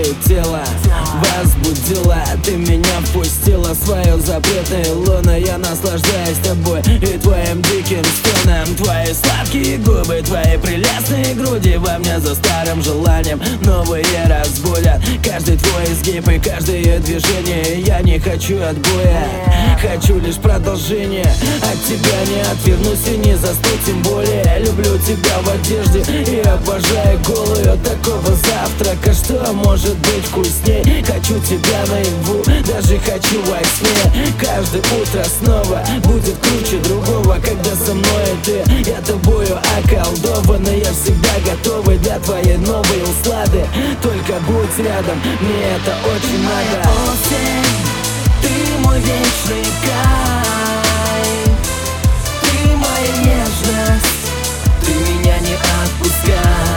твое тело возбудила. Ты меня впустила в свою запретную луну. Я наслаждаюсь тобой и твоим диким стоном. Твои сладкие губы, твои прелестные груди во мне за старым желанием новые разбудят. Каждый твой изгиб и каждое движение. Я не хочу отбоя, хочу лишь продолжения. От тебя не отвернусь и не засну, тем более люблю тебя в одежде и обожаю голую. Такого завтрака, что может быть вкусней? Хочу тебя наяву, даже хочу во сне. Каждое утро снова будет круче другого. Когда со мной ты, я тобою околдован. И я всегда готова для твоей новой услады. Только будь рядом, мне это очень надо. Осень, ты мой вечный кайф, ты моя нежность, ты меня не отпускай.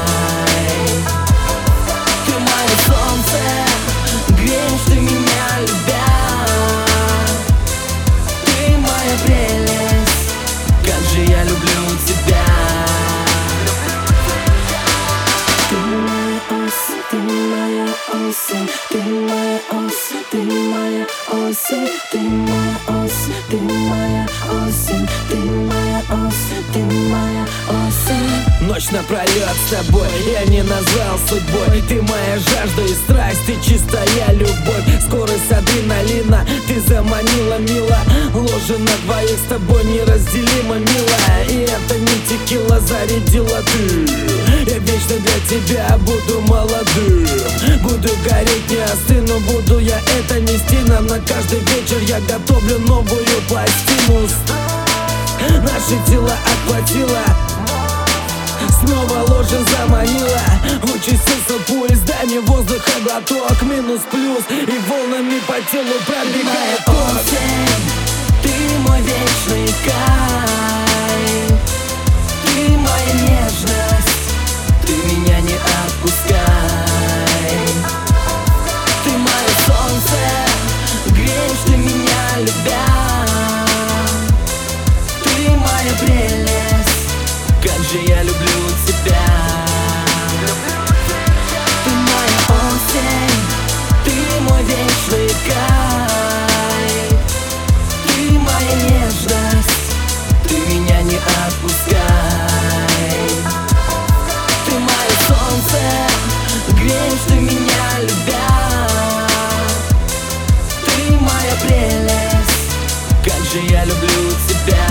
Ты мое солнце, греешь ты меня, любя. Ты моя прелесть, как же я люблю тебя. Ты моя осень, ты моя осень, ты моя осень, ты моя осень, ты моя осень, ты моя осень, ты моя осень, ты моя осень. Ночь напролет с тобой я не назвал судьбой. Ты моя жажда и страсть, ты чистая любовь. Скорость адреналина, ты заманила, мила. Ложе на двоих с тобой неразделимо, милая. И это не текила зарядила ты. Я вечно для тебя буду молодым. Буду гореть, не остыну, буду я это нести. Нам на каждый вечер я готовлю новую пластину. Наши тела отплатила, снова ложе заманила. Участился поездами, воздуха глоток. Минус-плюс и волнами по телу пробегает ток. Осень, ты мой вечный кайф, ты моя нежность, ты меня не отпускай. Ты мое солнце, греешь ты меня, любя. Ты моя прелесть, как же я люблю тебя. Ты моя осень, ты мой вечный кайф, ты моя нежность, ты меня не отпускай. Ты мое солнце, греешь ты меня, любя. Ты моя прелесть, как же я люблю тебя.